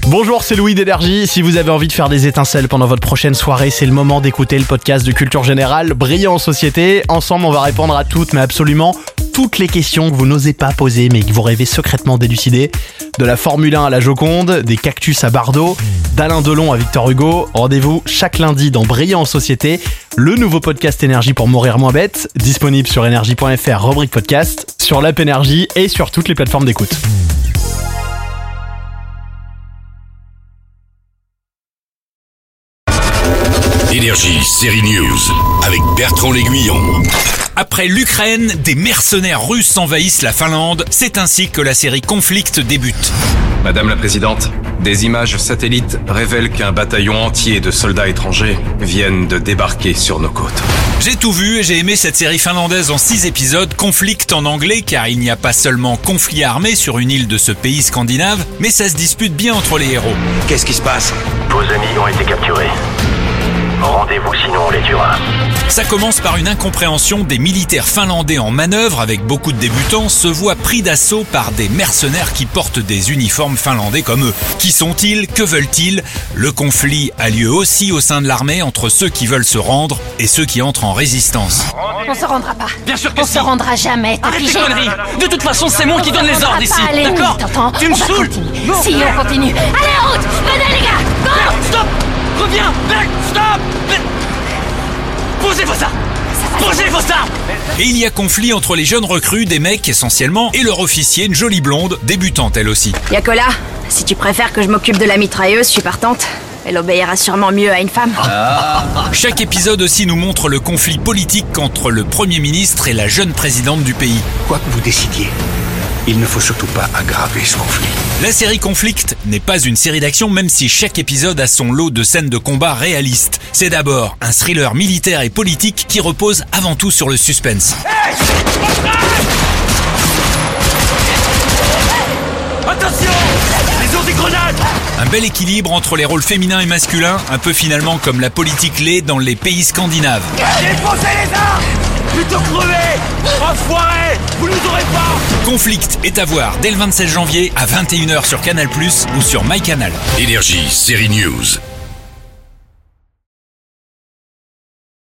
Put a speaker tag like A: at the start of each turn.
A: Bonjour, c'est Louis d'Énergie. Si vous avez envie de faire des étincelles pendant votre prochaine soirée, c'est le moment d'écouter le podcast de Culture Générale, Brillant en Société. Ensemble, on va répondre à toutes, mais absolument toutes les questions que vous n'osez pas poser, mais que vous rêvez secrètement d'élucider. De la Formule 1 à la Joconde, des cactus à Bardot, d'Alain Delon à Victor Hugo. Rendez-vous chaque lundi dans Brillant en Société, le nouveau podcast Énergie pour mourir moins bête, disponible sur énergie.fr, rubrique podcast, sur l'app Énergie et sur toutes les plateformes d'écoute.
B: Énergie, série News, avec Bertrand L'Aiguillon.
C: Après l'Ukraine, des mercenaires russes envahissent la Finlande. C'est ainsi que la série Conflict débute.
D: Madame la Présidente, des images satellites révèlent qu'un bataillon entier de soldats étrangers viennent de débarquer sur nos côtes.
C: J'ai tout vu et j'ai aimé cette série finlandaise en 6 épisodes, Conflict en anglais, car il n'y a pas seulement conflit armé sur une île de ce pays scandinave, mais ça se dispute bien entre les héros.
E: Qu'est-ce qui se passe?
F: Vos amis ont été capturés. Rendez-vous sinon on les tuera.
C: Ça commence par une incompréhension. Des militaires finlandais en manœuvre, avec beaucoup de débutants, se voient pris d'assaut par des mercenaires qui portent des uniformes finlandais comme eux. Qui sont-ils? Que veulent-ils? Le conflit a lieu aussi au sein de l'armée entre ceux qui veulent se rendre et ceux qui entrent en résistance.
G: On se rendra pas.
H: Bien sûr que
G: on
H: si.
G: se rendra jamais.
H: Arrête tes conneries. De toute façon, c'est moi qui donne les ordres ici.
G: Allez,
H: d'accord?
G: Tu
H: me saoules.
G: Non. Si, on continue. Allez, en route. Venez les gars. Go.
H: Stop. Reviens. Stop. Posez vos armes. Posez vos armes.
C: Et il y a conflit entre les jeunes recrues, des mecs essentiellement, et leur officier, une jolie blonde, débutante elle aussi.
I: Y'a que là, si tu préfères que je m'occupe de la mitrailleuse, je suis partante. Elle obéira sûrement mieux à une femme.
C: Chaque épisode aussi nous montre le conflit politique entre le Premier ministre et la jeune présidente du pays.
E: Quoi que vous décidiez, il ne faut surtout pas aggraver ce conflit.
C: La série Conflict n'est pas une série d'action, même si chaque épisode a son lot de scènes de combat réalistes. C'est d'abord un thriller militaire et politique qui repose avant tout sur le suspense.
H: Attention. Ils ont des grenades.
C: Un bel équilibre entre les rôles féminins et masculins, un peu finalement comme la politique l'est dans les pays scandinaves.
H: Défoncez les armes. Plutôt crever. Enfoirés. Vous nous aurez pas.
C: Conflict est à voir dès le 27 janvier à 21h sur Canal+ ou sur MyCanal.
B: Énergie, série News.